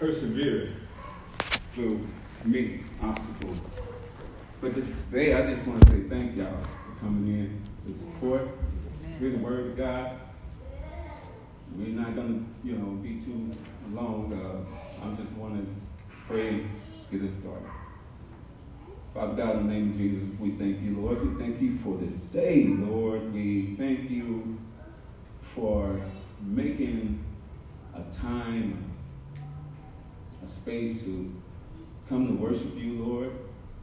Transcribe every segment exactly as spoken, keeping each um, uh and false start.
persevere through many obstacles. But today, I just want to say thank y'all for coming in to support, hear the word of God. We're not going to, you know, be too long. Uh, I just want to pray, get us started. Father God, in the name of Jesus, we thank you, Lord. We thank you for this day, Lord. We thank you for making a time, a space to come to worship you, Lord.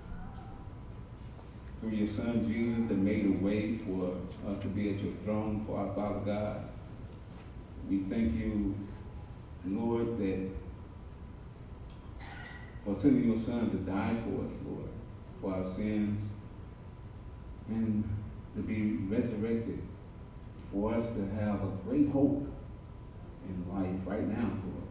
Through your Son, Jesus, that made a way for us to be at your throne, for our Father God. We thank you, Lord, that for sending your Son to die for us, Lord, for our sins, and to be resurrected, for us to have a great hope in life right now, Lord.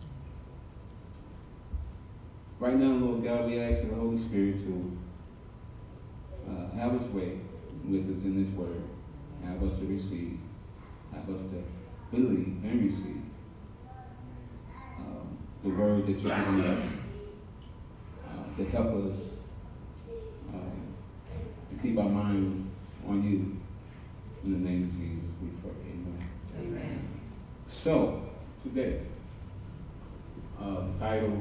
Right now, Lord God, we ask the Holy Spirit to uh, have its way with us in this word, have us to receive, have us to believe and receive um, the word that you're giving us uh, to help us um, to keep our minds on you. In the name of Jesus, we pray. Amen. Amen. So, today, uh, the title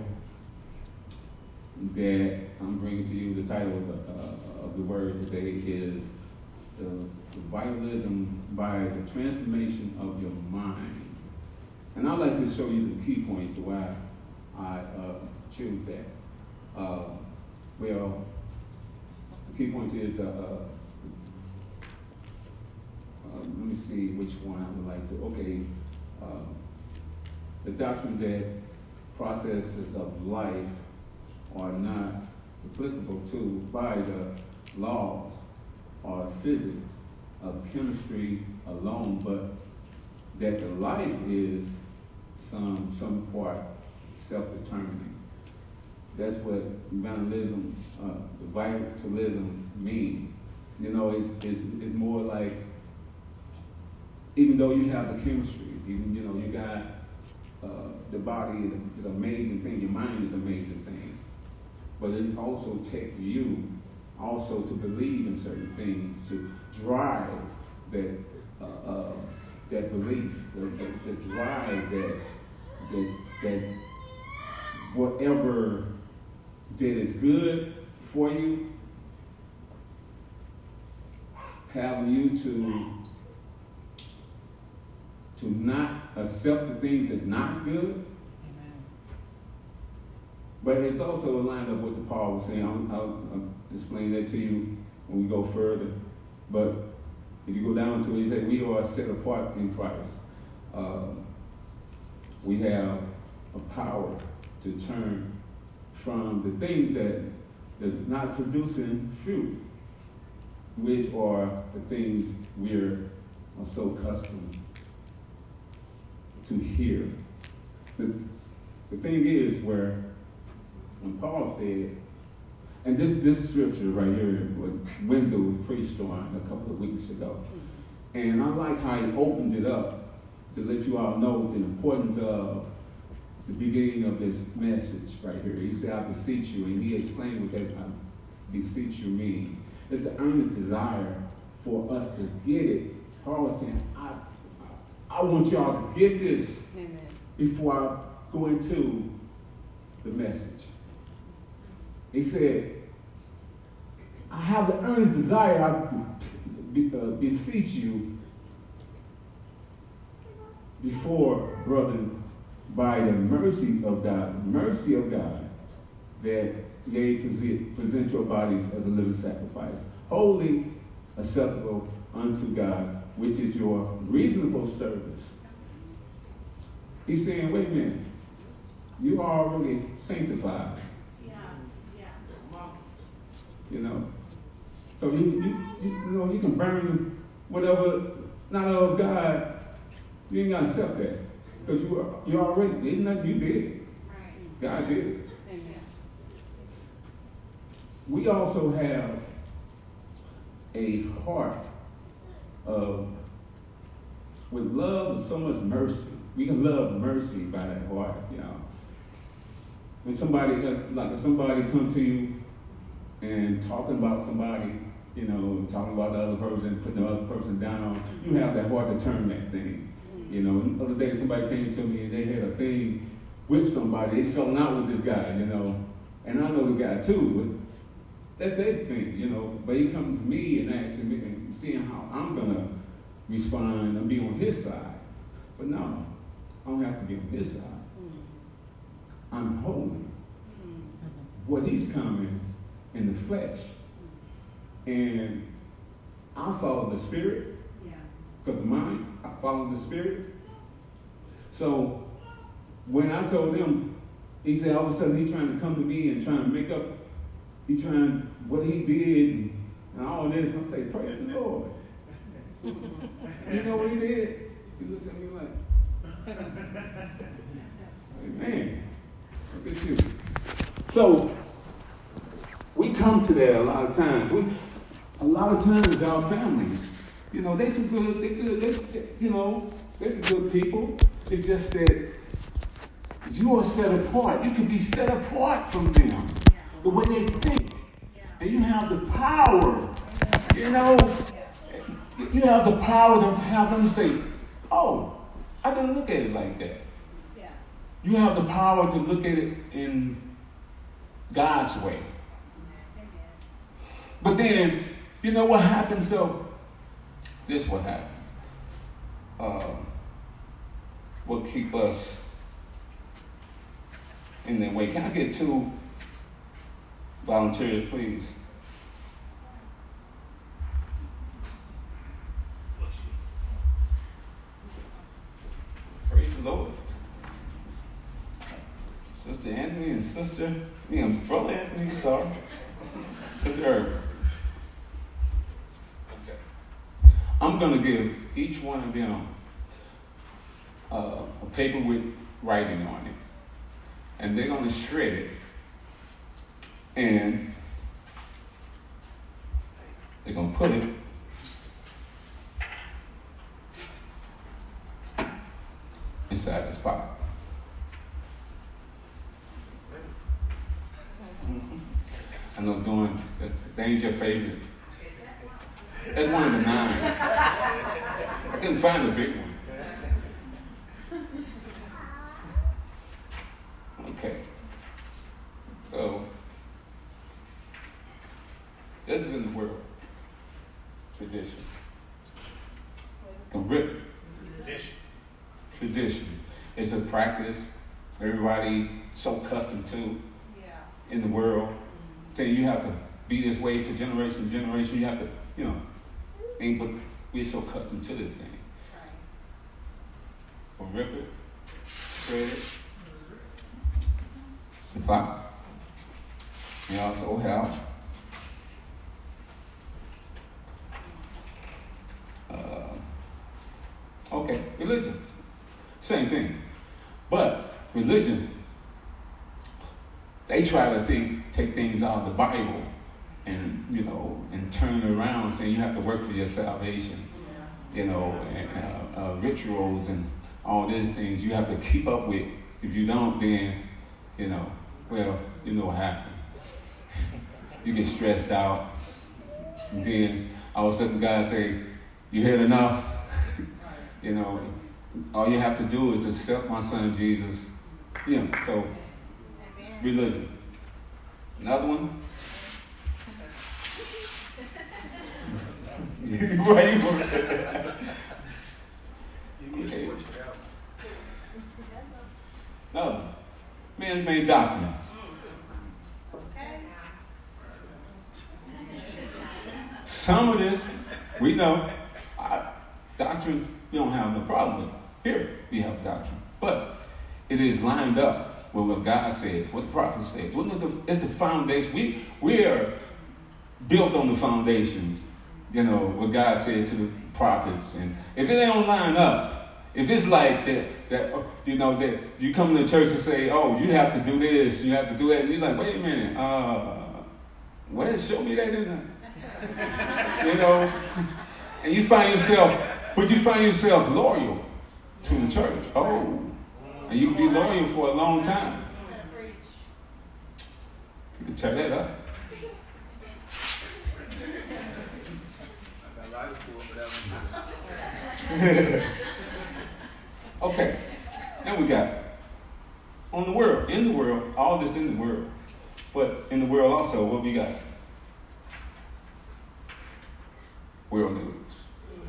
that I'm bringing to you, the title of the, uh, of the word today is the, the Vitalism by the Transformation of Your Mind. And I'd like to show you the key points of why I uh, choose that. Uh, well, the key point is, uh, uh, uh, let me see which one I would like to, okay, uh, the doctrine that processes of life are not applicable to by the laws or physics of chemistry alone, but that the life is some some part self-determining. That's what vitalism, uh, the vitalism means. You know, it's, it's it's more like, even though you have the chemistry, even you know you got uh, the body is an amazing thing, your mind is an amazing thing. But it also takes you also to believe in certain things, to drive that uh, uh, that belief, the, the, the drive that, that that whatever that is good for you, having you to to not accept the things that's not good. But it's also aligned up with what Paul was saying. I'll, I'll, I'll explain that to you when we go further. But if you go down to it, he said we are set apart in Christ. Uh, we have a power to turn from the things that that not producing fruit, which are the things we're so accustomed to hear. The, the thing is where when Paul said, and this this scripture right here went through preached on a couple of weeks ago, and I like how he opened it up to let you all know the importance of the beginning of this message right here. He said, I beseech you, and he explained what that I beseech you mean. It's an earnest desire for us to get it. Paul was saying, I, I, I want y'all to get this. Amen. Before I go into the message. He said, I have an earnest desire, I be, uh, beseech you before, brethren, by the mercy of God, the mercy of God, that ye present, present your bodies as a living sacrifice, holy, acceptable unto God, which is your reasonable service. He's saying, wait a minute, you are already sanctified. You know, so you, you, you, you know, you can burn whatever not of God. You ain't gotta accept that because you are you already. Isn't that you did? Right. God did it. Amen. We also have a heart of with love and so much mercy. We can love mercy by that heart, you know. when somebody, like if somebody come to you and talking about somebody, you know, talking about the other person, putting the other person down, you have that heart to turn that thing. You know, the other day somebody came to me and they had a thing with somebody, they fell out with this guy, you know, and I know the guy too, but that's their thing, you know, but he comes to me and asks me, and seeing how I'm gonna respond and be on his side. But no, I don't have to be on his side. I'm holy. What he's coming in the flesh. And I follow the spirit. Because the mind, I follow the spirit. So when I told him, he said all of a sudden he's trying to come to me and trying to make up, he trying what he did and, and all this. I'm saying, praise the Lord. You know what he did? He looked at me like, man, look at you. So we come to that a lot of times. We, a lot of times our families, you know, they're some good, they're good, they, you know, they're good people. It's just that you are set apart. You can be set apart from them, the way they think. And you have the power, you know, you have the power to have them say, oh, I didn't look at it like that. You have the power to look at it in God's way. But then, you know what happens though? This what happened. Uh, will keep us in that way. Can I get two volunteers, please? Praise the Lord. Sister Anthony and Sister, me and Brother Anthony, sorry. Sister Herb. Okay. I'm going to give each one of them uh, a paper with writing on it. And they're going to shred it. And they're going to put it inside this pocket. Mm-hmm. I know doing that, that ain't your favorite. That's one of the nine. I couldn't find a big one. Okay. So, this is in the world. Tradition. A rip. Tradition. Tradition. It's a practice everybody so accustomed to yeah. in the world. Mm-hmm. Saying you have to be this way for generation to generation. You have to, you know, ain't but we're so accustomed to this thing. Right. Or rip it, shred it, the pop. You also have uh, okay, religion. Same thing. But religion, they try to think, take things out of the Bible and, you know, and turn it around, saying you have to work for your salvation, yeah. you know, and uh, uh, rituals and all these things you have to keep up with. If you don't, then, you know, well, you know what happened. You get stressed out. And then all of a sudden God say, you had enough. You know, all you have to do is accept my son Jesus. You know, so religion. Another one. Right. Okay. Another. Man-made documents. Some of this, we know, our doctrine, we don't have no problem with. Here, we have doctrine. But it is lined up with what God says, what the prophet says. It's the foundation. We, we are built on the foundations, you know, what God said to the prophets. And if it don't line up, if it's like that, that you know, that you come to church and say, oh, you have to do this, you have to do that, and you're like, wait a minute, uh, well, show me that in there. You know, and you find yourself, but you find yourself loyal to the church. Oh, and you can be loyal for a long time. tear that up. Okay, now we got on the world, in the world, all this in the world, but in the world also, what we got? World news.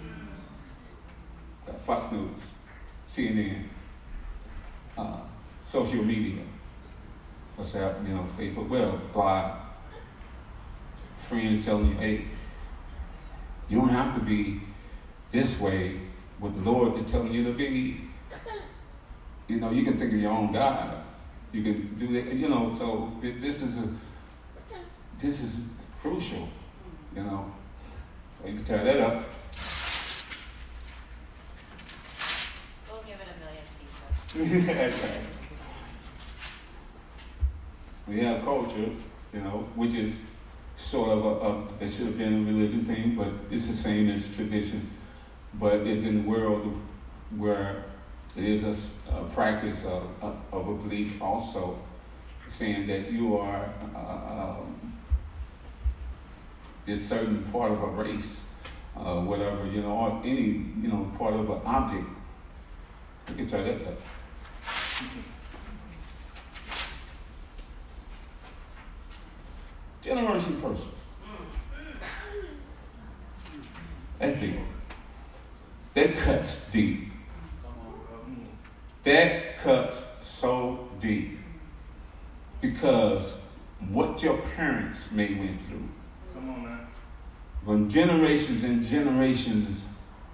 Got Fox News, C N N, uh, social media, what's that, you know, Facebook, well, blog, friends telling you, hey, you don't have to be this way with the Lord that's telling you to be. You know, you can think of your own God. You can do that, you know, so this is a, this is crucial, you know. So you can tear that up. We'll give it a million pieces. That's right. We have culture, you know, which is sort of a, a, it should have been a religion thing, but it's the same as tradition. But it's in the world where it is a, a practice of, of, of a belief also, saying that you are uh, um, this certain part of a race, uh, whatever, you know, or any, you know, part of an object. We can try that up. Generation curses. That's big. That cuts deep. That cuts so deep. Because what your parents may went through. Come on now. When generations and generations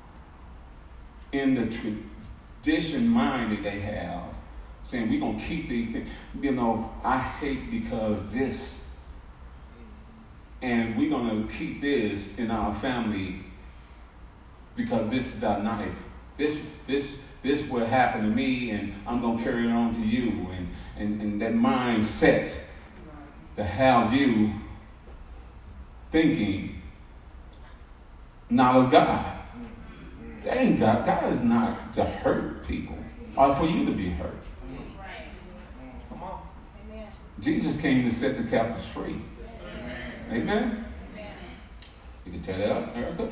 in the tradition mind that they have, saying we're going to keep these things. You know, I hate because this. And we're going to keep this in our family because this is our knife. This this this will happen to me, and I'm going to carry it on to you. And, and, and that mindset to have you thinking not of God. That ain't God. God is not to hurt people or for you to be hurt. Come on. Jesus came to set the captives free. Amen? Amen. You can tell that up, Erica?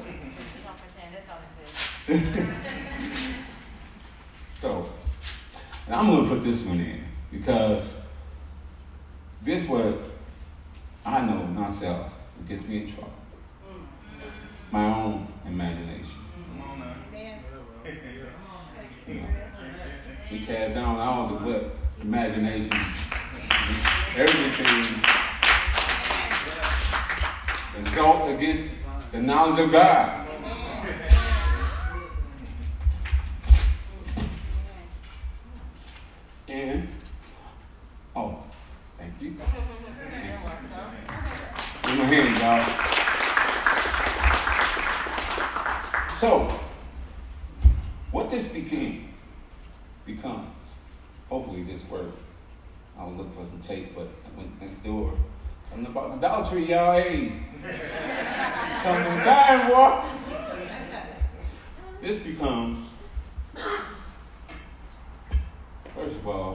So, and I'm going to put this one in because this what I know myself gets me in trouble. My own imagination. You know, we cast down all the what imagination, everything. Exalt against the knowledge of God. And, oh, thank you. Thank you. Give my hand, y'all. So, what this became, becomes, hopefully this word, I'll look for some tape, but I went next door. Something about the Dollar Tree, y'all. Hey, come on time, boy. This becomes, first of all,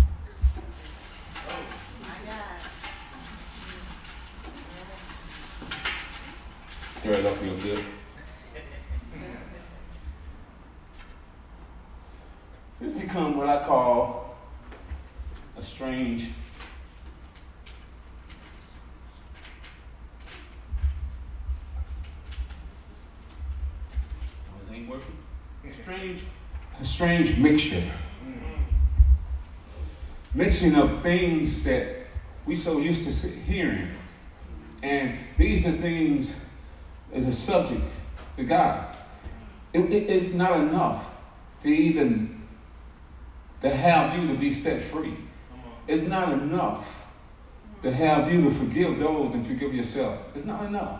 stir it up real good. This becomes what I call a strange working. A strange, a strange mixture. Mm-hmm. Mixing of things that we so used to hearing. And these are things as a subject to God. It, it, it's not enough to even to have you to be set free. It's not enough to have you to forgive those and forgive yourself. It's not enough.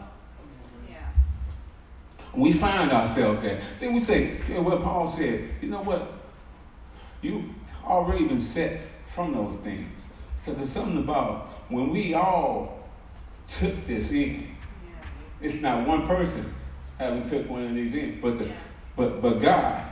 We find ourselves there. Then we say, you know what Paul said, you know what? You already been set from those things. Because there's something about when we all took this in, it's not one person having took one of these in, but the, but but God,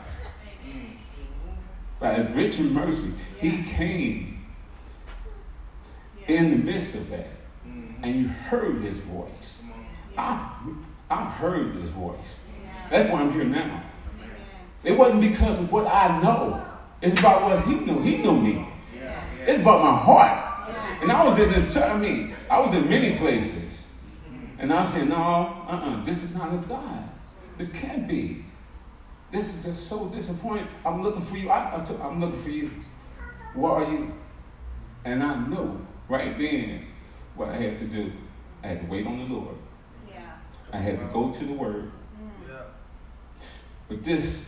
by His rich in mercy, He came in the midst of that. and you heard his voice. I've, I've heard his voice. That's why I'm here now. It wasn't because of what I know. It's about what he knew. He knew me. It's about my heart. And I was in this church. I mean, I was in many places. And I said, no, uh-uh, this is not of God. This can't be. This is just so disappointing. I'm looking for you. I, I t- I'm looking for you. Where are you? And I knew right then what I had to do. I had to wait on the Lord. Yeah. I had to go to the Word. Yeah. But this,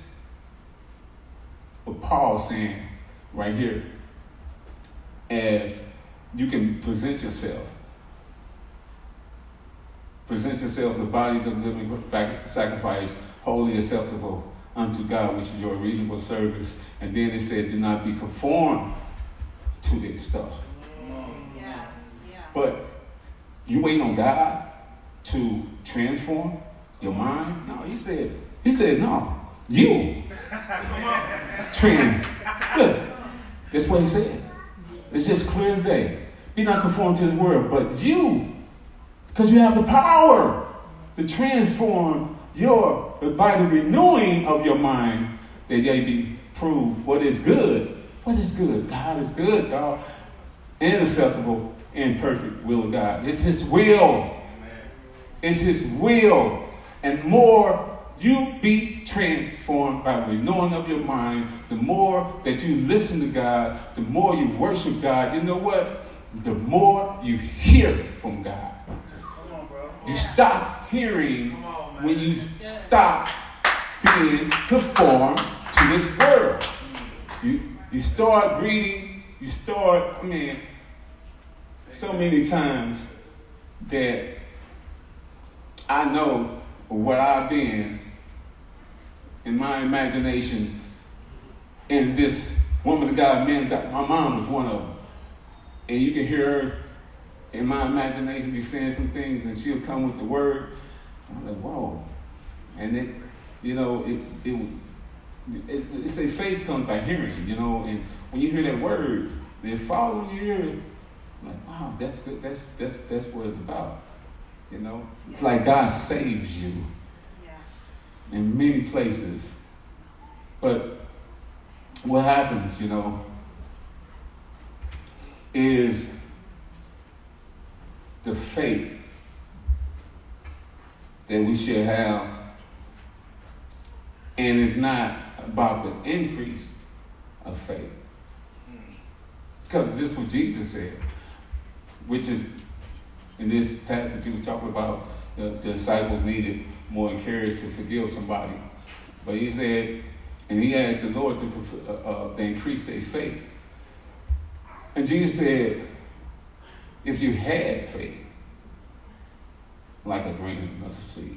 what Paul's saying right here, as you can present yourself. Present yourself the bodies of living sacrifice, wholly acceptable unto God, which is your reasonable service. And then it said, do not be conformed to this stuff. Yeah. Yeah. But you waiting on God to transform your mind? No, he said, he said, no, you trans. Look, that's what he said. It's just clear as day. Be not conformed to this world, but you, because you have the power to transform your, by the renewing of your mind, that ye be proved what is good. What is good? God is good, y'all. And acceptable and perfect will of God. It's his will. It's his will. And more you be transformed by the renewing of your mind, the more that you listen to God, the more you worship God, you know what? The more you hear from God. Come on, bro. You stop hearing on, when you stop being conformed to this world. You, you start reading, you start, I mean, so many times that I know where I've been in my imagination, and this woman of God, man of God, my mom was one of them. And you can hear her in my imagination be saying some things, and she'll come with the word. I'm like, whoa. And it, you know, it, it, it, it say faith comes by hearing, you know, and when you hear that word, it falls in your ear. I'm like, wow, that's good. That's that's that's what it's about, you know. It's like God saves you in many places. But what happens, you know, is the faith that we should have, and it's not about the increase of faith. Because this is what Jesus said, which is, in this passage he was talking about, the, the disciples needed more encouraged to forgive somebody. But he said, and he asked the Lord to, uh, uh, to increase their faith. And Jesus said, if you had faith, like a grain of mustard seed,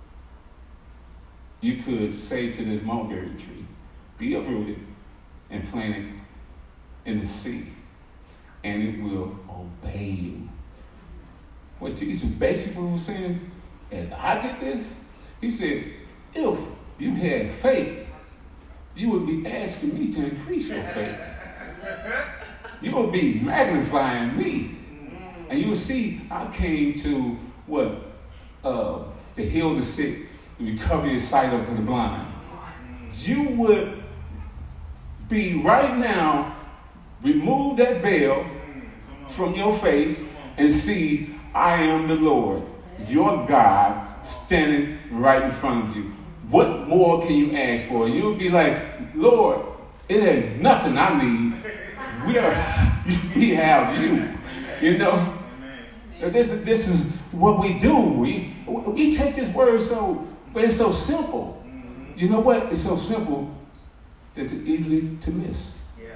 you could say to this mulberry tree, be uprooted and planted in the sea, and it will obey you. What Jesus basically was saying, as I get this, he said, if you had faith, you would be asking me to increase your faith. You would be magnifying me. And you will see I came to what? Uh, to heal the sick, to recover your sight unto the blind. You would be right now, remove that veil from your face and see I am the Lord, your God, standing right in front of you. What more can you ask for? You'll be like, Lord, it ain't nothing I need. We are, we have you. You know, this is this is what we do. We we take this word so, but it's so simple. You know what? It's so simple that it's easily to miss.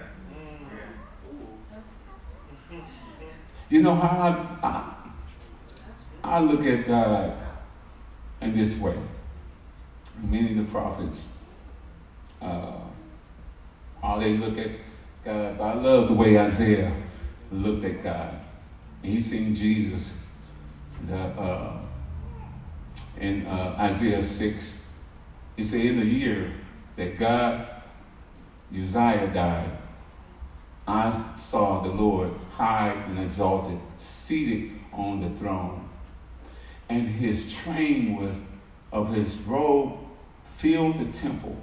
You know how I, I I look at God in this way. Many of the prophets, uh, how they look at God. But I love the way Isaiah looked at God. And he seen Jesus the, uh, in uh, Isaiah six. He said, in the year that God, Uzziah died, I saw the Lord high and exalted, seated on the throne. And his train was, of his robe filled the temple.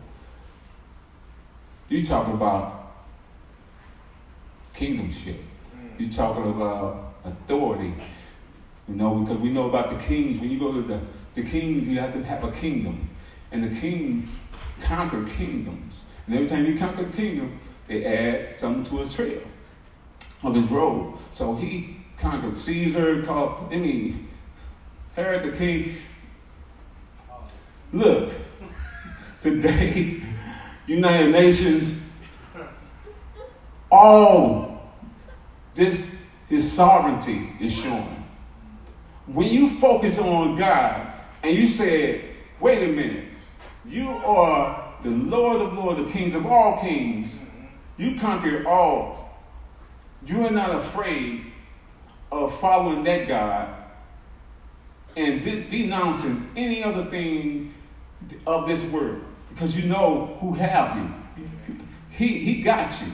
You talk about kingdomship. You talking about authority. You know, because we know about the kings. When you go to the, the kings, you have to have a kingdom. And the king conquered kingdoms. And every time you conquer the kingdom, they add something to his trail of his robe. So he conquered Caesar, called, I mean, Herod the king. Look, today, United Nations, all this, his sovereignty is showing. When you focus on God and you say, wait a minute, you are the Lord of lords, the kings of all kings. You conquer all. You are not afraid of following that God and de- denouncing any other thing of this world, because you know who have you. He, he got you.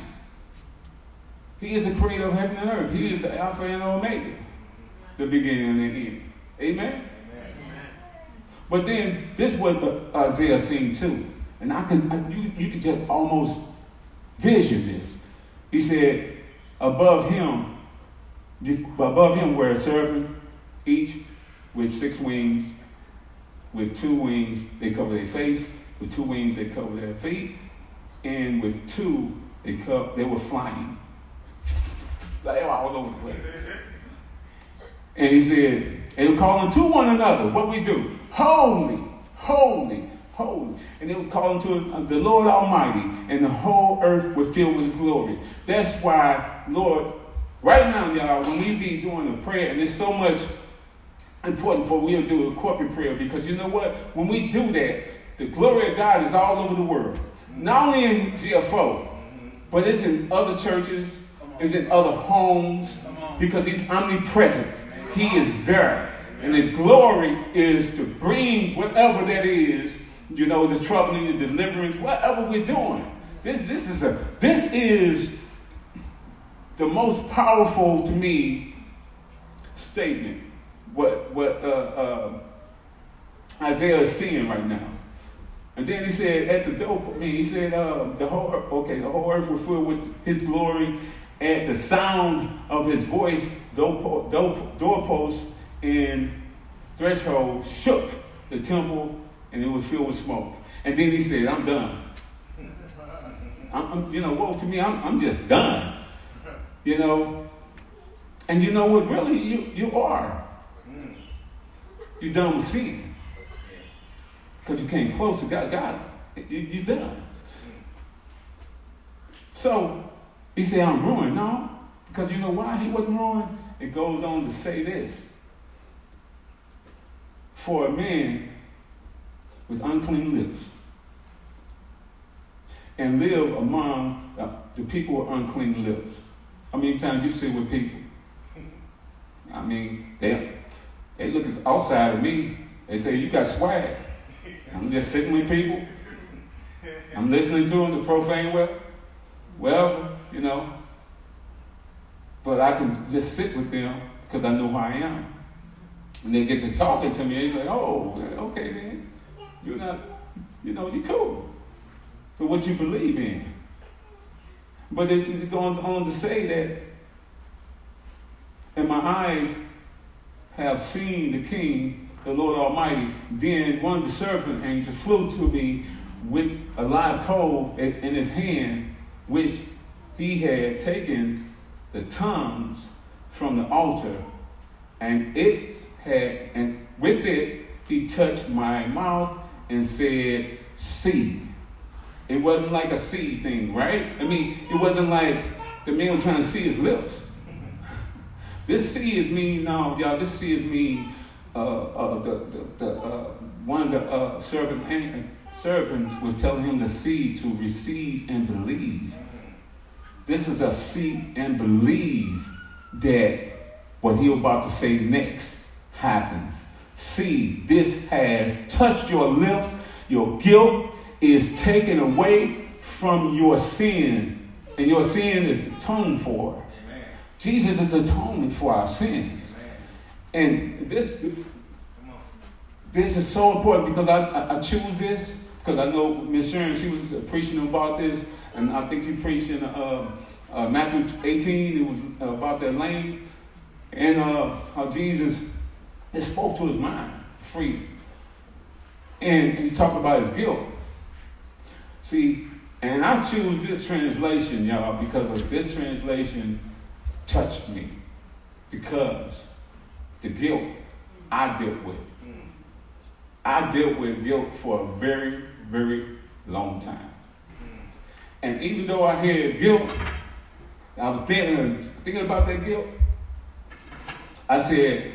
He is the creator of heaven and earth. He is the Alpha and Omega, the beginning and the end. Amen? Amen. But then this is what Isaiah seen too. And I could, I, you, you could just almost vision this. He said, above him, above him were a serpent, each with six wings. With two wings, they cover their face. With two wings, they cover their feet. And with two, they co- they were flying. They were all over the place. And he said, they were calling to one another. What we do? Holy, holy, holy. And they was calling to the Lord Almighty. And the whole earth was filled with his glory. That's why, Lord, right now, y'all, when we be doing the prayer, and there's so much important for we to do a corporate prayer, because you know what? When we do that, the glory of God is all over the world. Not only in G F O, but it's in other churches, it's in other homes, because he's omnipresent. He is there. And his glory is to bring whatever that is, you know, the troubling, the deliverance, whatever we're doing. This, this is a this is the most powerful to me statement. What what uh, uh, Isaiah is seeing right now, and then he said at the door. I mean, he said uh, the whole okay, the whole earth was filled with his glory. At the sound of his voice, door, door, doorposts and threshold shook the temple, and it was filled with smoke. And then he said, "I'm done. I'm, I'm you know, woe to me. I'm I'm just done. You know, and you know what? Really, you you are." You're done with sin. Because you came close to God. God, you, you're done. So, he said, I'm ruined. No, because you know why he wasn't ruined? It goes on to say this. For a man with unclean lips and live among the people with unclean lips. How many times you sit with people? I mean, they They look outside of me. They say, you got swag. I'm just sitting with people. I'm listening to them, the profane well. Well, you know. But I can just sit with them because I know who I am. And they get to talking to me. It's like, oh, okay then. You're not, you know, you're cool for what you believe in. But it goes on to say that, in my eyes, have seen the King, the Lord Almighty. Then one of the serpent angels flew to me with a live coal in his hand, which he had taken the tongues from the altar, and it had, and with it he touched my mouth and said, "See." It wasn't like a see thing, right? I mean, it wasn't like the man trying to see his lips. This seed is mean, now, y'all, this seed is mean, uh, uh, the, the, the, uh, one of the uh, servant, servants was telling him the seed to receive and believe. This is a seed and believe that what he was about to say next happens. See, this has touched your lips. Your guilt is taken away from your sin, and your sin is atoned for. Jesus is atonement for our sins. Amen. And this, this is so important because I, I, I choose this because I know Miss Sharon, she was preaching about this, and I think you preached in uh, uh, Matthew eighteen, it was about that lame, and uh, how Jesus, it spoke to his mind, free. And he talked about his guilt. See, and I choose this translation, y'all, because of this translation touched me. Because the guilt I dealt with. I dealt with guilt for a very, very long time. And even though I had guilt, I was thinking, thinking about that guilt. I said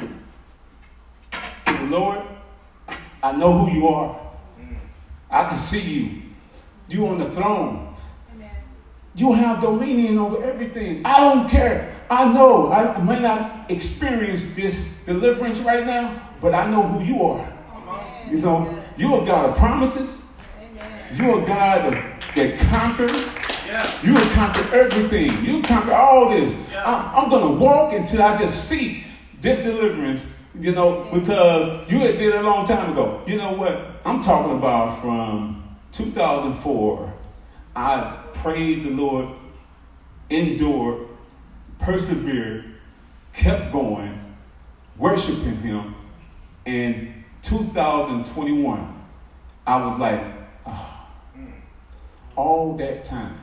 to the Lord, I know who you are. I can see you. You on the throne. Amen. You have dominion over everything. I don't care. I know I may not experience this deliverance right now, but I know who you are. Amen. You know, you're a God of promises. Amen. You're a God that, that conquers. Yeah. You will conquer everything. You conquer all this. Yeah. I'm, I'm going to walk until I just see this deliverance. You know, because you did it a long time ago. You know what? I'm talking about from two thousand four. I praised the Lord, endured, persevered, kept going, worshiping him. And two thousand twenty-one, I was like, oh, all that time.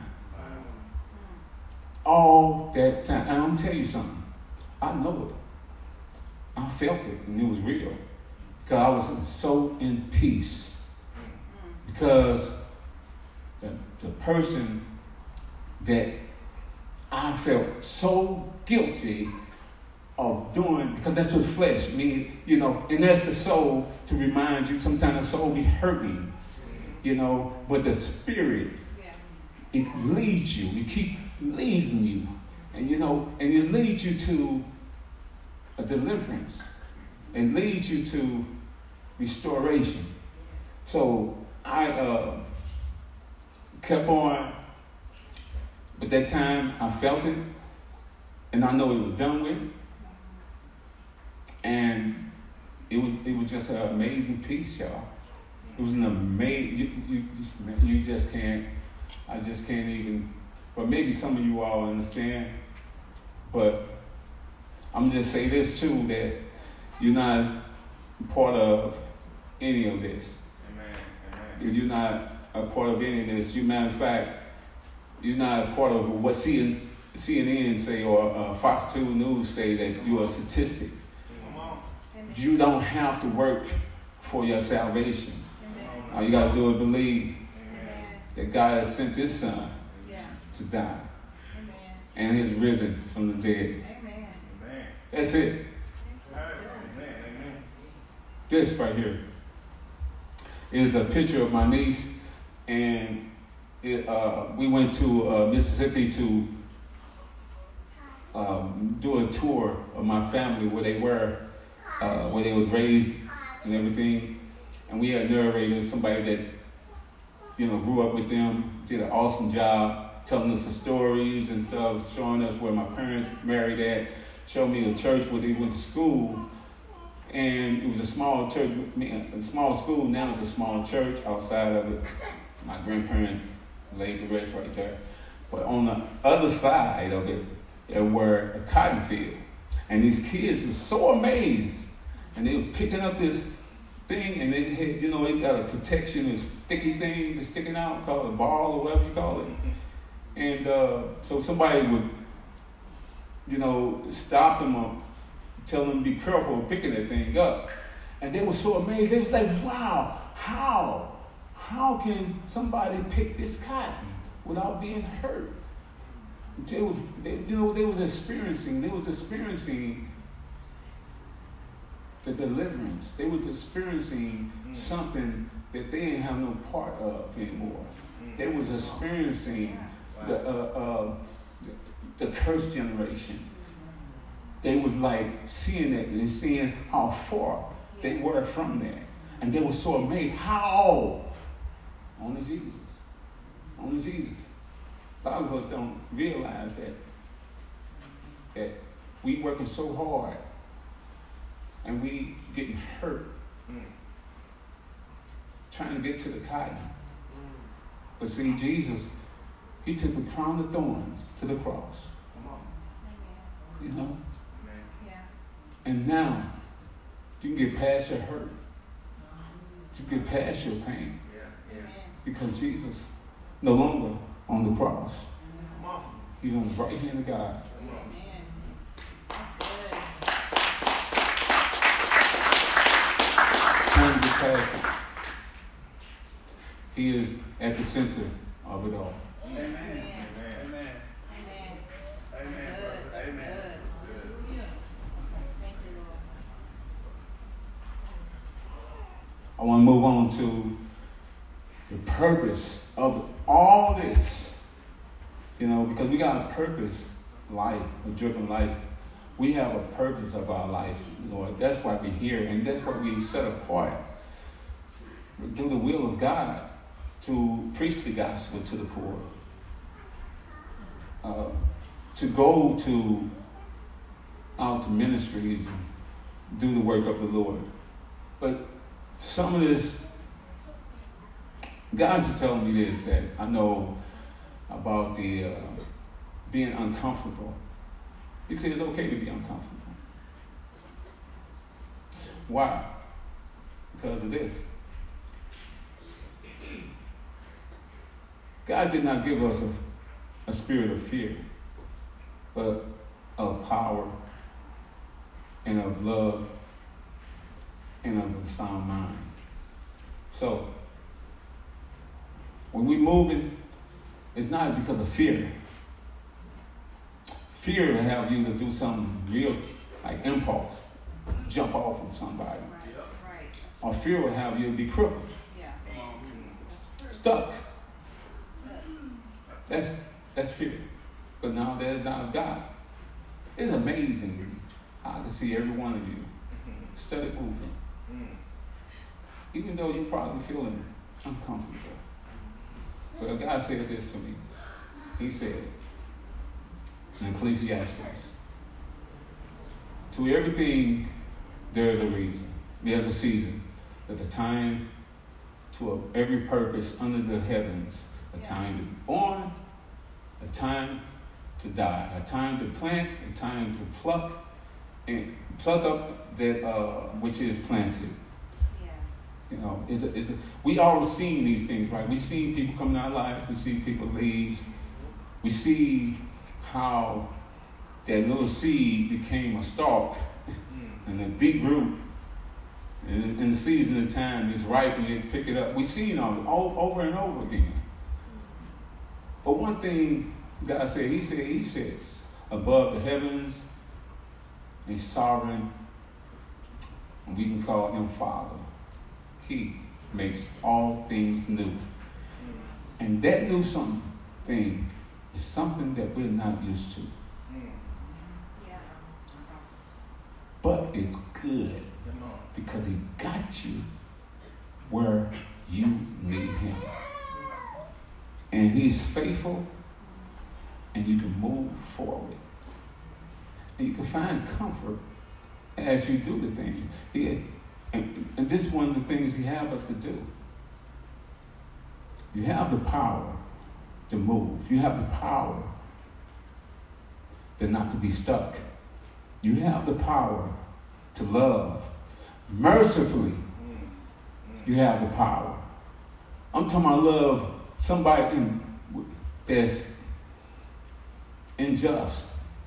All that time. And I'm going to tell you something. I know it. I felt it, and it was real. Because I was so in peace. Because the, the person that I felt so guilty of doing, because that's what flesh means, you know, and that's the soul to remind you. Sometimes the soul be hurting, you know, but the spirit, it leads you. It keep leading you. And, you know, and it leads you to a deliverance and leads you to restoration. So I uh, kept on. At that time, I felt it, and I know it was done with. And it was it was just an amazing piece, y'all. It was an amazing. You, you, just, you just can't. I just can't even. But maybe some of you all understand. But I'm just say this too, that you're not part of any of this. Amen. Amen. You're not a part of any of this. You, matter of fact, you're not a part of what C N N say or uh, Fox two News say that you're a statistic. Amen. You don't have to work for your salvation. Amen. All you got to do is believe Amen. That God has sent his son yeah. to die. Amen. And he's risen from the dead. That's it. This right here is a picture of my niece, and it, uh, we went to uh, Mississippi to um, do a tour of my family where they were, uh, where they was raised and everything. And we had narrated somebody that, you know, grew up with them, did an awesome job telling us the stories and stuff, showing us where my parents married at. Showed me the church where they went to school, and it was a small church, a small school. Now it's a small church. Outside of it, my grandparents laid the rest right there. But on the other side of it, there were a cotton field, and these kids were so amazed, and they were picking up this thing, and they had, you know, it got a protection, this sticky thing that's sticking out, called a ball or whatever you call it, and uh, so somebody would, you know, stop them or tell them to be careful of picking that thing up. And they were so amazed. They was like, wow, how? How can somebody pick this cotton without being hurt? They was, they, you know, they was experiencing, they was experiencing the deliverance. They was experiencing mm. something that they didn't have no part of anymore. Mm. They was experiencing wow. the, uh, uh, the, the cursed generation. They was like seeing it and seeing how far they were from that. And they were so amazed. How? Only Jesus. Only Jesus. A lot of us don't realize that, that we working so hard and we getting hurt, mm. trying to get to the cotton. Mm. But see, Jesus, he took the crown of thorns to the cross. Come on. You know? Yeah. And now, you can get past your hurt. You can get past your pain. Yeah. Yeah. Because Jesus no longer on the cross. He's on the right hand of God. Amen. Time to get past it. He is at the center of it all. Amen. Amen. Amen. Amen. Amen. Amen. I want to move on to the purpose of all this. You know, because we got a purpose life, a driven life. We have a purpose of our life, Lord. That's why we're here, and that's why we set apart. Do the will of God to preach the gospel to the poor. Uh, to go to out to ministries and do the work of the Lord. But some of this, God's telling me this, that I know about the uh, being uncomfortable. He said it's okay to be uncomfortable. Why? Because of this. God did not give us a, a spirit of fear, but of power and of love and of a sound mind. So, when we moving, it's not because of fear. Fear will have you to do something real, like impulse, jump off from somebody. Right. Or fear will have you to be crippled, yeah. stuck. That's that's fear. But now there's not God. It's amazing how to see every one of you steady moving, even though you're probably feeling uncomfortable. But God said this to me. He said in Ecclesiastes, to everything there is a reason. There's a season. There's a time to a, every purpose under the heavens. A time to be born, a time to die, a time to plant, a time to pluck, and pluck up that uh, which is planted. You know, it's a, it's a, we all seen these things, right? We see people coming out of life. We see people leave. We see how that little seed became a stalk and a deep root. And in the season of time, it's ripe and you pick it up. We see it all, all over and over again. But one thing God said, He said He sits above the heavens. He's sovereign, and we can call Him Father. He makes all things new. And that new something is something that we're not used to. But it's good because He got you where you need Him. And He's faithful, and you can move forward. And you can find comfort as you do the things. He, And, and this is one of the things He has us to do. You have the power to move. You have the power to not to be stuck. You have the power to love mercifully. You have the power. I'm talking about love somebody in, that's unjust.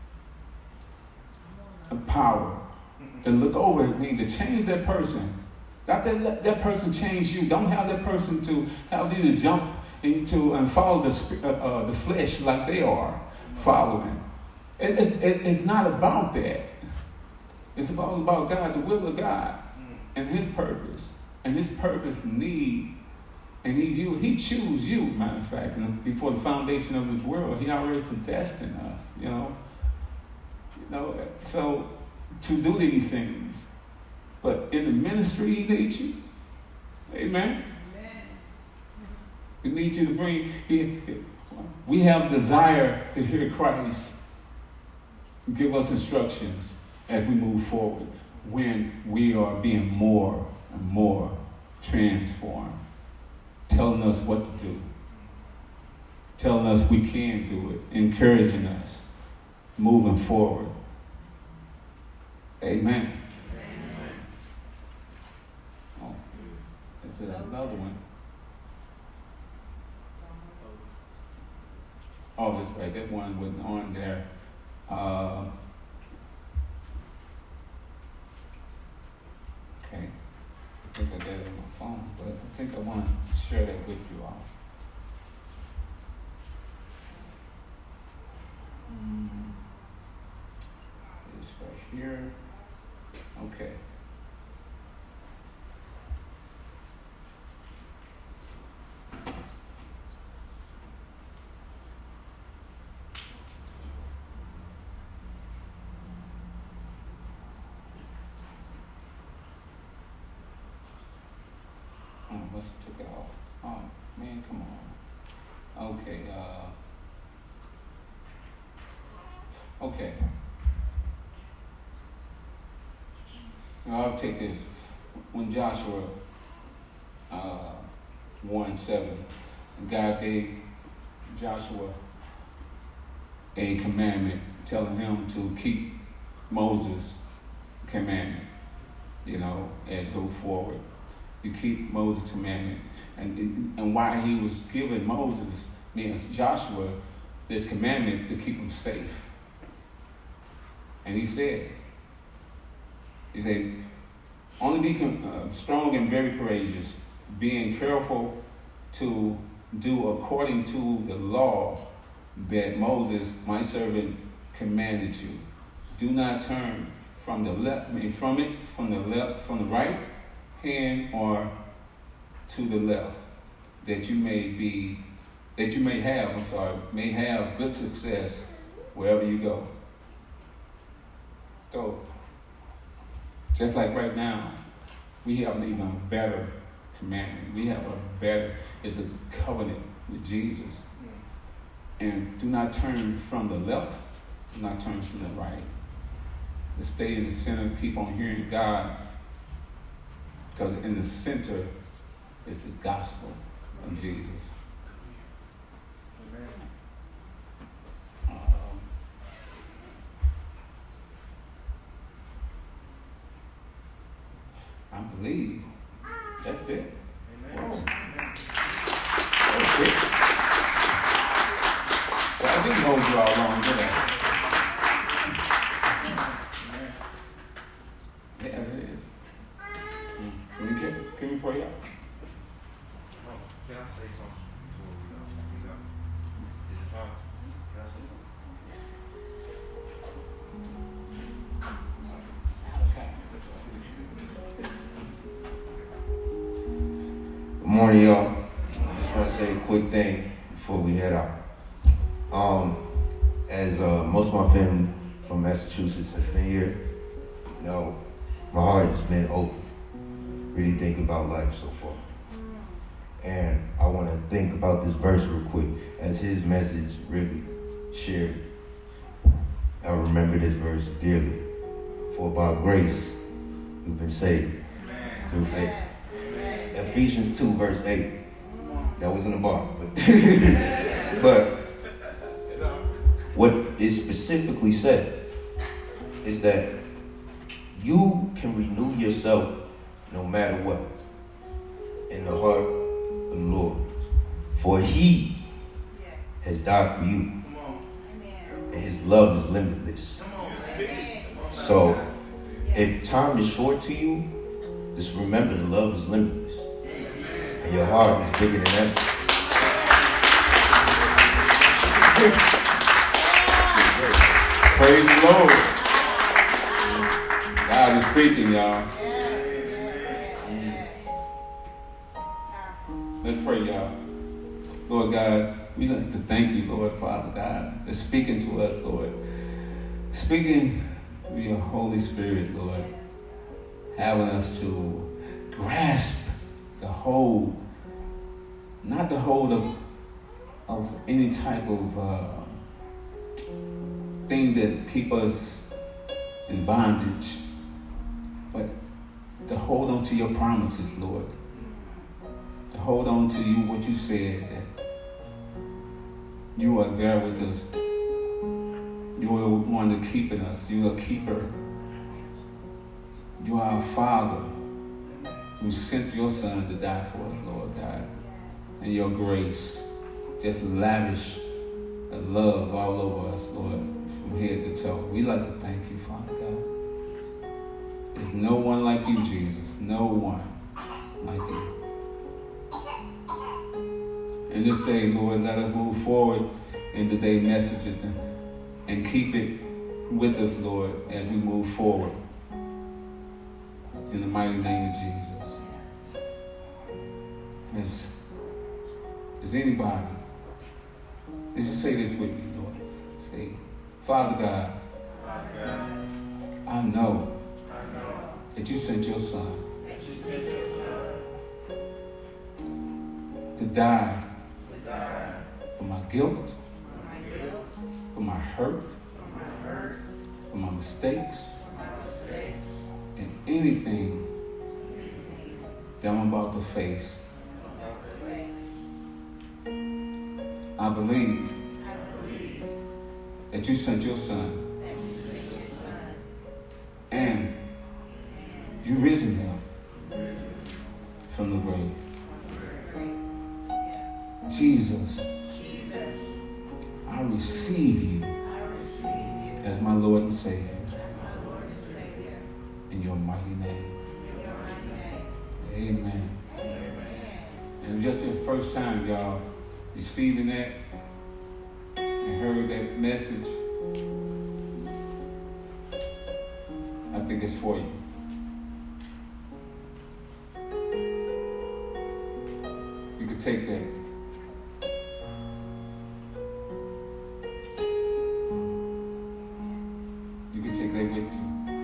The power to look over at me, to change that person. Not that that person change you. Don't have that person to have you to jump into and follow the uh, uh, the flesh like they are following. It, it, it, it's not about that. It's about, about God, the will of God, and His purpose. And His purpose need, and He you He choose you, matter of fact, and before the foundation of this world, He already predestined us, you know. You know, so to do these things. But in the ministry, He needs you. Amen. Amen. He needs you to bring, he, we have desire to hear Christ give us instructions as we move forward. when we are being more and more transformed, telling us what to do, telling us we can do it, encouraging us, moving forward. Amen. Amen. Oh, is it another one? Oh, that's right. That one wasn't on there. Uh, okay. I think I got it on my phone, but I think I want to share that with you all. Mm. It's right here. Okay. Oh, must have took it off. Oh, man, come on. Okay, uh, okay. Now, I'll take this. When Joshua uh, one seven, God gave Joshua a commandment telling him to keep Moses' commandment, you know, as go forward. You keep Moses' commandment. And, and why he was giving Moses, means Joshua, this commandment to keep him safe. And he said, he said, only be uh, strong and very courageous, being careful to do according to the law that Moses, my servant, commanded you. Do not turn from the left, from it, from the left, from the right hand or to the left, that you may be, that you may have, I'm sorry, may have good success wherever you go. So, just like right now, we have an even better commandment. We have a better, it's a covenant with Jesus. And do not turn from the left, do not turn from the right. But stay in the center, keep on hearing God, because in the center is the gospel of Jesus. Amen. Um, I believe that's it. Amen. That's it. Well, I didn't know you all long, did I? Yeah, it is. Can we, get, can we pray out? Oh, can I say something before we go? We go. Is it fine? Can I say something? Good morning, y'all. Just want to say a quick thing before we head out. Um, as uh, most of my family from Massachusetts has been here, you know, my heart has been open. Really think about life so far. And I want to think about this verse real quick as his message really shared. I remember this verse dearly. For by grace, we've been saved through faith. Ephesians two, verse eight. That was in the bar. But, but what it specifically said is that you can renew yourself no matter what in the heart of the Lord. For he has died for you. And his love is limitless. So if time is short to you, just remember the love is limitless. And your heart is bigger than ever. Praise the Lord. God is speaking, y'all. Let's pray, y'all. Lord God, we like to thank you, Lord, Father God, for speaking to us, Lord. Speaking through your Holy Spirit, Lord. Having us to grasp the hold, not the hold of, of any type of uh, thing that keep us in bondage, but to hold on to your promises, Lord. To hold on to you, what you said, that you are there with us. You are the one to keeping us. You are a keeper. You are our Father who sent your Son to die for us, Lord God. And your grace just lavish the love all over us, Lord, from head to toe. We like to thank you, Father God. There's no one like you, Jesus. No one like you. And this day, Lord, let us move forward in today's messages and, and keep it with us, Lord, as we move forward. In the mighty name of Jesus. Is, is anybody, let's just say this with me, Lord. Say, Father God, Father God, I know, I know that you sent your Son that you sent your Son to die to die for my guilt, for my guilt, for my hurt, for my hurts, for my mistakes, for my mistakes, and anything that I'm about to face. about to face. I believe I believe that you sent your Son that you sent your Son and you risen him from the grave. Jesus, Jesus, I receive you I receive you as my Lord and Savior as my Lord and Savior. in your mighty name. In your mighty name. Amen. Amen. And just the first time y'all receiving that and heard that message, I think it's for you. You can take that. You can take that with you.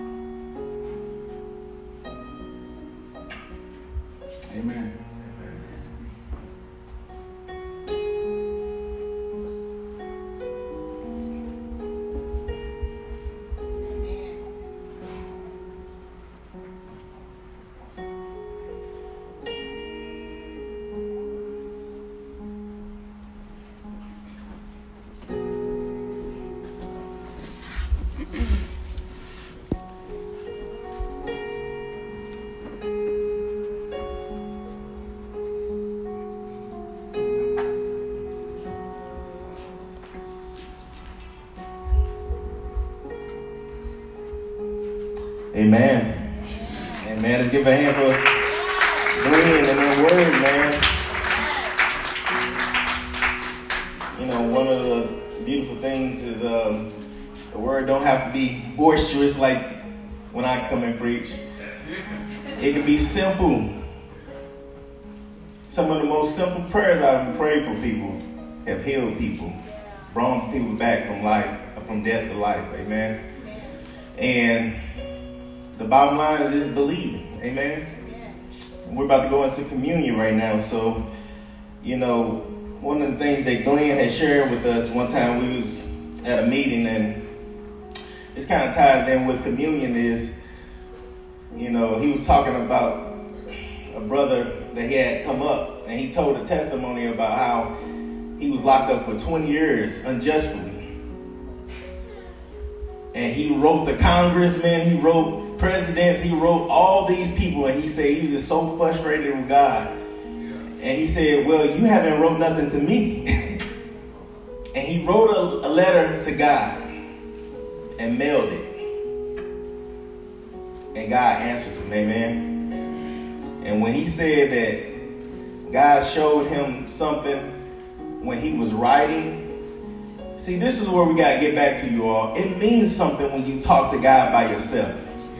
Amen. Amen. Amen. Let's give a hand for Glenn and that word, man. You know, one of the beautiful things is um, the word don't have to be boisterous like when I come and preach. It can be simple. Some of the most simple prayers I've prayed for people have healed people, brought people back from life, from death to life. Amen. And the bottom line is just believing. Amen. We're about to go into communion right now. So, you know, one of the things that Glenn had shared with us one time, we was at a meeting, and this kind of ties in with communion is, you know, he was talking about a brother that he had come up, and he told a testimony about how he was locked up for twenty years unjustly. And he wrote the congressmen, he wrote presidents, he wrote all these people, and he said he was just so frustrated with God. And he said, well, you haven't wrote nothing to me. And he wrote a, a letter to God and mailed it. And God answered him, amen. And when he said that God showed him something when he was writing, see, this is where we got to get back to, you all. It means something when you talk to God by yourself.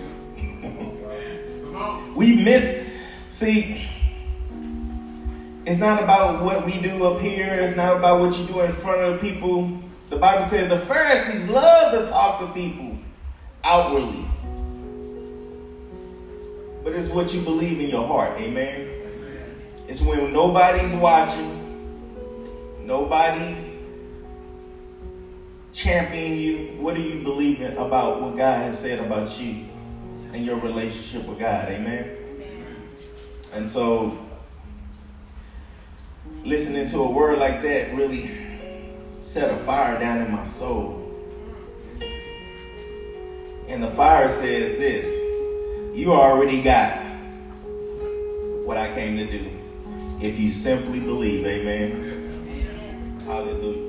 We miss, see, it's not about what we do up here. It's not about what you do in front of the people. The Bible says the Pharisees love to talk to people outwardly. But it's what you believe in your heart. Amen. It's when nobody's watching, nobody's championing you. What are you believing about what God has said about you? in your relationship with God. Amen. And so listening to a word like that really set a fire down in my soul. And the fire says this: you already got what I came to do if you simply believe. Amen. Hallelujah.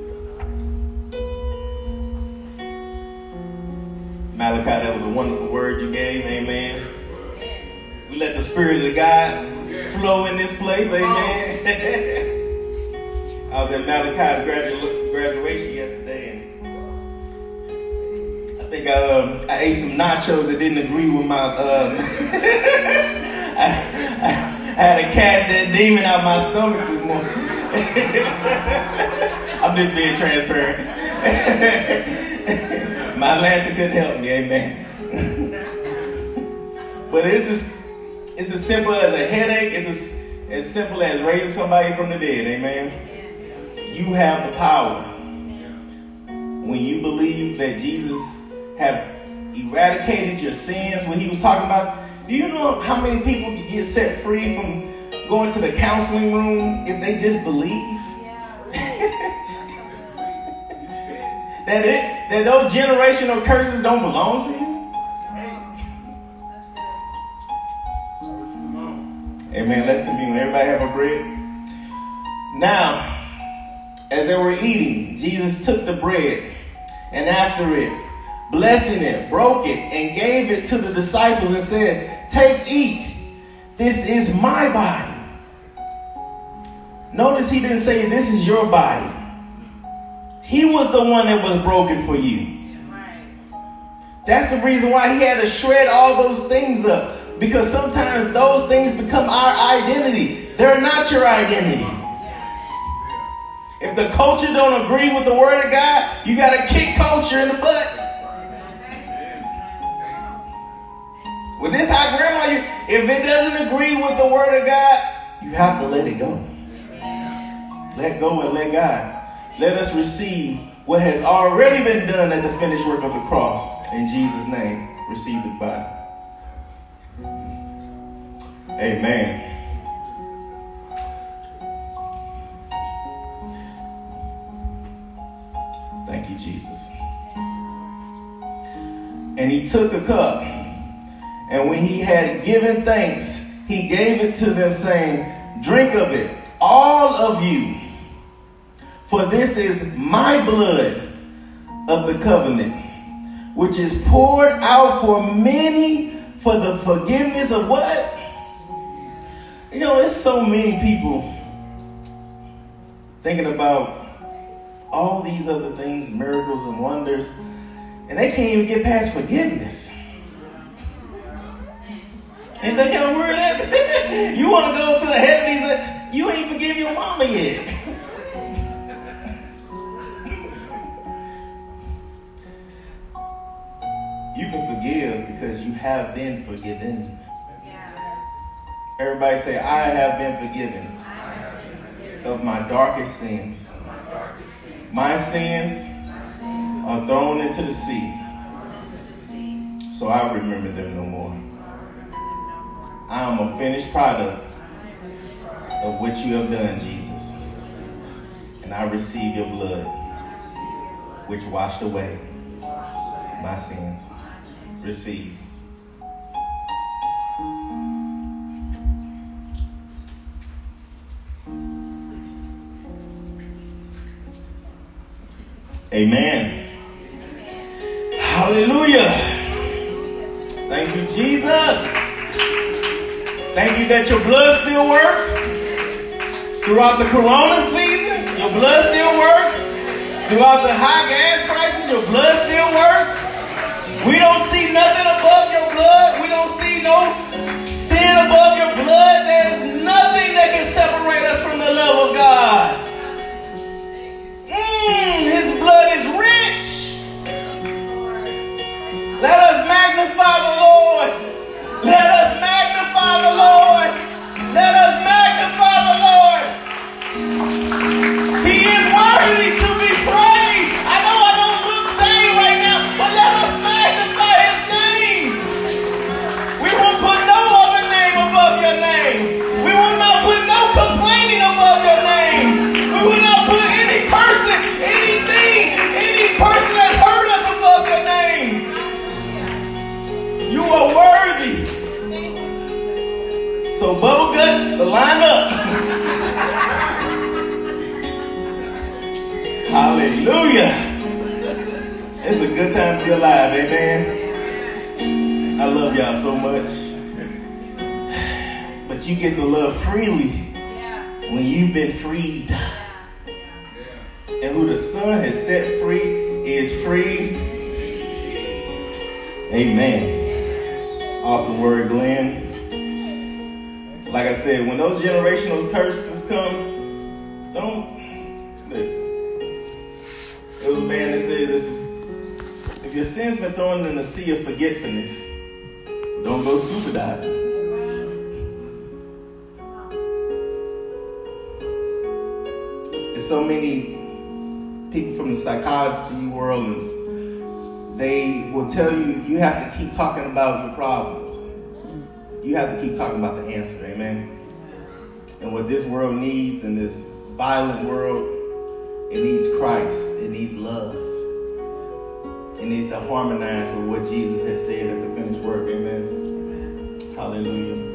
Malachi, that was a wonderful word you gave. Amen. We let the Spirit of God flow in this place. Amen. I was at Malachi's gradu- graduation yesterday, and I think I, um, I ate some nachos that didn't agree with my. Um, I, I, I had to cast that demon out my stomach this morning. I'm just being transparent. My Atlanta couldn't help me, amen. But it's as, it's as simple as a headache. It's as, as simple as raising somebody from the dead, amen. You have the power. When you believe that Jesus have eradicated your sins, when he was talking about, do you know how many people can get set free from going to the counseling room if they just believe? that it that those generational curses don't belong to you? Amen. Let's commune. Everybody have a bread. Now, as they were eating, Jesus took the bread, and after it, blessing it, broke it, and gave it to the disciples and said, "Take, eat. This is my body." Notice he didn't say, "This is your body." He was the one that was broken for you. That's the reason why he had to shred all those things up. Because sometimes those things become our identity. They're not your identity. If the culture don't agree with the word of God, you got to kick culture in the butt. With this high grandma, you, if it doesn't agree with the word of God, you have to let it go. Let go and let God. Let us receive what has already been done at the finished work of the cross. In Jesus' name, receive the body. Amen. Thank you, Jesus. And he took a cup, and when he had given thanks, he gave it to them, saying, "Drink of it, all of you. For this is my blood of the covenant, which is poured out for many for the forgiveness of" what? You know, there's so many people thinking about all these other things, miracles and wonders, and they can't even get past forgiveness. And they can't worry that. You want to go to the heaven, he said, you ain't forgive your mama yet. You can forgive because you have been forgiven. Everybody say, I have been forgiven, have been forgiven of my darkest sins. My, darkest sins. My sins are thrown into the sea, so I remember them no more. I am a finished product of what you have done, Jesus. And I receive your blood, which washed away my sins. Receive. Amen. Hallelujah. Thank you, Jesus. Thank you that your blood still works. Throughout the corona season, your blood still works. Throughout the high gas prices, your blood still works. We don't see nothing above your blood. We don't see no sin above your blood. There's nothing that can separate us from the love of God. Mm, his blood is rich. Let us magnify the Lord. Let us magnify the Lord. Let us magnify the Lord. He is worthy to be praised. I know I don't look saved right now, but let us magnify his name. your bubble guts to line up. Hallelujah. It's a good time to be alive, amen. I love y'all so much. But you get to love freely when you've been freed. And who the Son has set free is free. Amen. Awesome word, Glenn. Like I said, when those generational curses come, don't listen. There was a man that says, if, if your sin's been thrown in the sea of forgetfulness, don't go scuba diving. There's so many people from the psychology world, and they will tell you, you have to keep talking about your problems. You have to keep talking about the answer, amen? And what this world needs in this violent world, it needs Christ, it needs love. It needs to harmonize with what Jesus has said at the finished work, amen? Hallelujah.